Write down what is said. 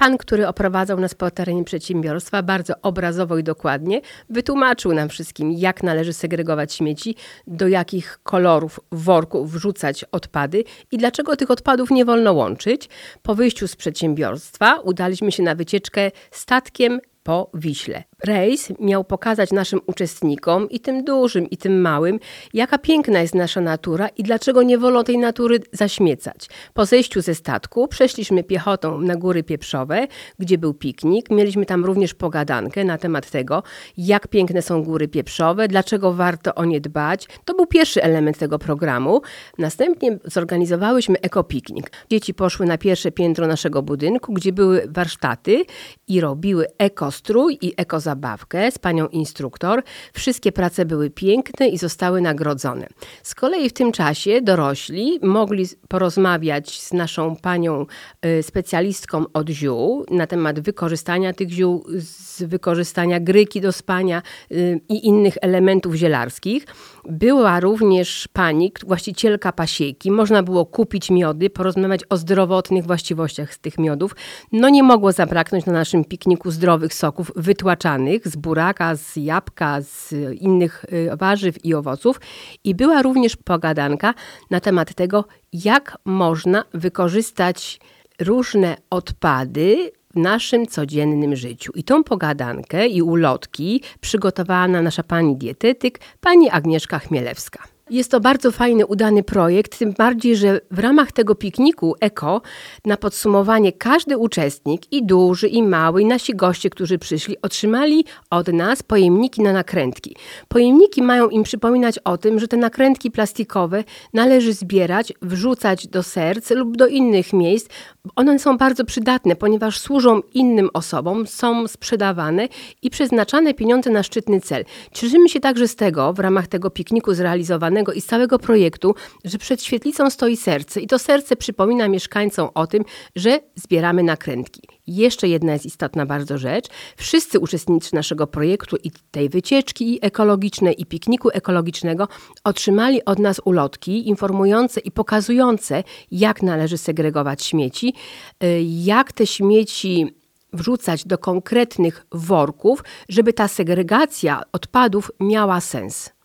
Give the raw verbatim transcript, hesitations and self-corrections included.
Pan, który oprowadzał nas po terenie przedsiębiorstwa, bardzo obrazowo i dokładnie wytłumaczył nam wszystkim, jak należy segregować śmieci, do jakich kolorów worków wrzucać odpady i dlaczego tych odpadów nie wolno łączyć. Po wyjściu z przedsiębiorstwa udaliśmy się na wycieczkę statkiem po Wiśle. Rejs miał pokazać naszym uczestnikom, i tym dużym, i tym małym, jaka piękna jest nasza natura i dlaczego nie wolno tej natury zaśmiecać. Po zejściu ze statku przeszliśmy piechotą na Góry Pieprzowe, gdzie był piknik. Mieliśmy tam również pogadankę na temat tego, jak piękne są Góry Pieprzowe, dlaczego warto o nie dbać. To był pierwszy element tego programu. Następnie zorganizowałyśmy ekopiknik. Dzieci poszły na pierwsze piętro naszego budynku, gdzie były warsztaty i robiły ekostrój i ekozabawkę z panią instruktor. Wszystkie prace były piękne i zostały nagrodzone. Z kolei w tym czasie dorośli mogli porozmawiać z naszą panią y, specjalistką od ziół na temat wykorzystania tych ziół, z wykorzystania gryki do spania y, i innych elementów zielarskich. Była również pani, właścicielka pasieki. Można było kupić miody, porozmawiać o zdrowotnych właściwościach z tych miodów. No nie mogło zabraknąć na naszym pikniku zdrowych soków wytłaczanych z buraka, z jabłka, z innych warzyw i owoców. I była również pogadanka na temat tego, jak można wykorzystać różne odpady w naszym codziennym życiu. I tą pogadankę i ulotki przygotowała nasza pani dietetyk, pani Agnieszka Chmielewska. Jest to bardzo fajny, udany projekt, tym bardziej, że w ramach tego pikniku eko na podsumowanie każdy uczestnik, i duży, i mały, i nasi goście, którzy przyszli, otrzymali od nas pojemniki na nakrętki. Pojemniki mają im przypominać o tym, że te nakrętki plastikowe należy zbierać, wrzucać do serc lub do innych miejsc. One są bardzo przydatne, ponieważ służą innym osobom, są sprzedawane i przeznaczane pieniądze na szczytny cel. Cieszymy się także z tego, w ramach tego pikniku zrealizowanego i z całego projektu, że przed świetlicą stoi serce i to serce przypomina mieszkańcom o tym, że zbieramy nakrętki. Jeszcze jedna jest istotna bardzo rzecz. Wszyscy uczestnicy naszego projektu i tej wycieczki i ekologicznej i pikniku ekologicznego otrzymali od nas ulotki informujące i pokazujące, jak należy segregować śmieci, jak te śmieci wrzucać do konkretnych worków, żeby ta segregacja odpadów miała sens.